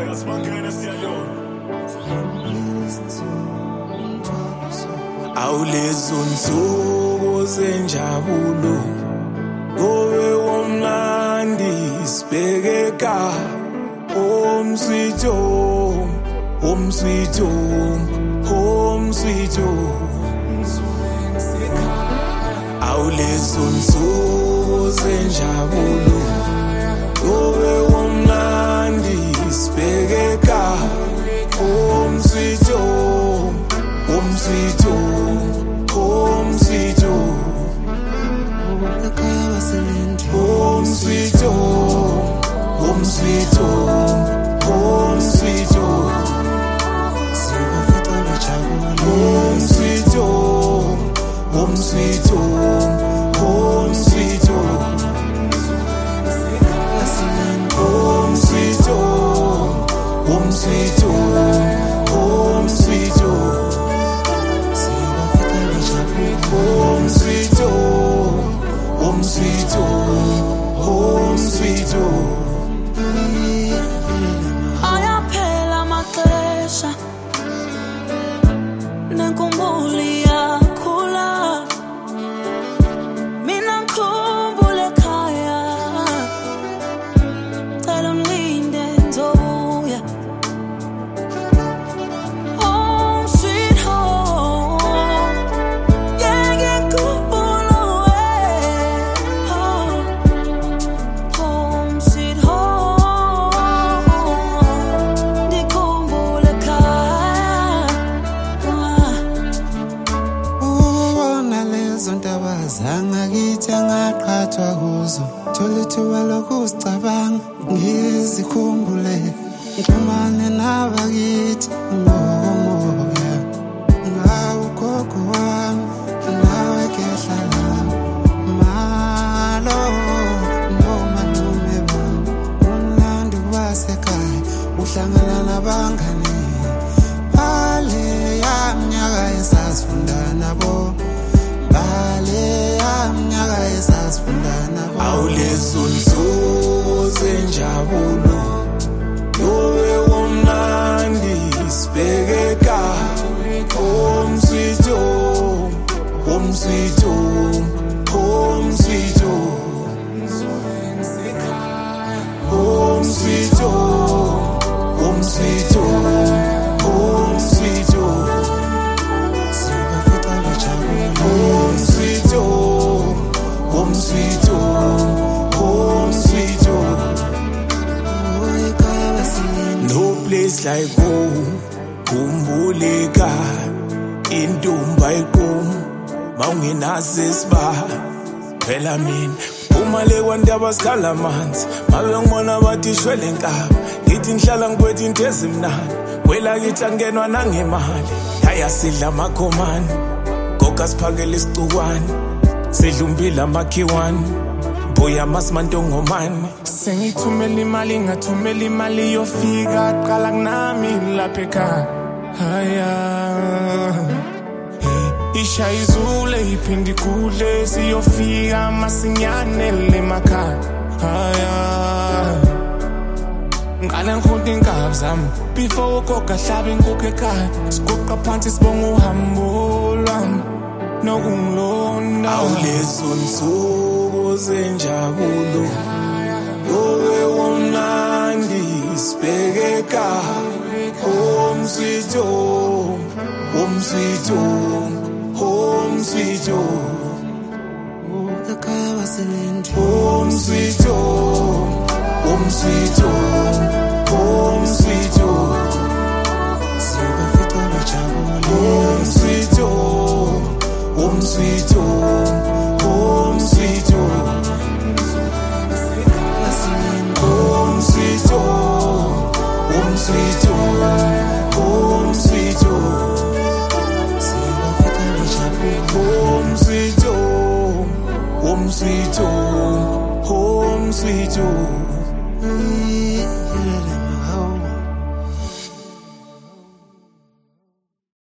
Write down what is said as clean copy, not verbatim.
Awulezo nsuku zenjabulo Kowe womnandi sibhekeka Home sweet home, home sweet home, home sweet home. Awulezo nsuku zenjabulo Kowe womnandi sibhekeka Home sweet home, home sweet home, home sweet home. Home sweet home, home sweet home, home sweet home. Home sweet home, home sweet home, home sweet home. Home sweet home, home sweet home, home sweet home. Home sweet home, home sweet home, home sweet home. Ayaphela amaxesha nenkumbuli yakhula mina ngikhumbule ekhaya cela ungilinde ngizobuya home sweet home ngeke ngikhumbule home sweet home ndikhumbule ekhaya Ndaba zangakithi angaqhathwa kuzo thola ithuba lokusicabanga ngizikhumbule ngixhumane nabakithi ngomoya ngawugogo wami nawe kehlala malo nomalume bami umlando wasekhaya uhlangana nabangani bale yamnyaka esasifunda nabo Awulezo nsuku zenjabulo Kowe womnandi sibhekeka Home sweet home, home sweet home, home sweet home. Home sweet home, home sweet home, home sweet home. Home sweet home, home sweet home, home sweet home. No place like home, kumbuleka intumba iqhuma mawungenazi siba phela mina uma le kwandaba sikhala amanzi mabe ngibona bathi shwele nkaba ngithi ngihlala ngiphethe into ezimnandi wela kithi angenwa nangemali yaya sidla amakhomani goga siphakele isicukwane sidla umbila amakhiwane boya masimantongomani sengithumela imali ngathumela imali yofika qala kunami lapha ekhaya haya ishayizule iphindi kudle siyofika masinyane lemakhaya haya ngala ngikhonta inkaba zami before ugoga hlabe inkukhu ekhaya siguqa phansi sibonga uhambo lwami nokungilonda awulezo nsuku zenjabulo Kowe womnandi sibhekeka Home sweet home, home sweet home, home sweet home. Home sweet home, home sweet home, home sweet home. Home sweet home, home sweet home, home sweet home. Home sweet home, home sweet home, home sweet home. Home sweet home, home sweet home, home sweet home.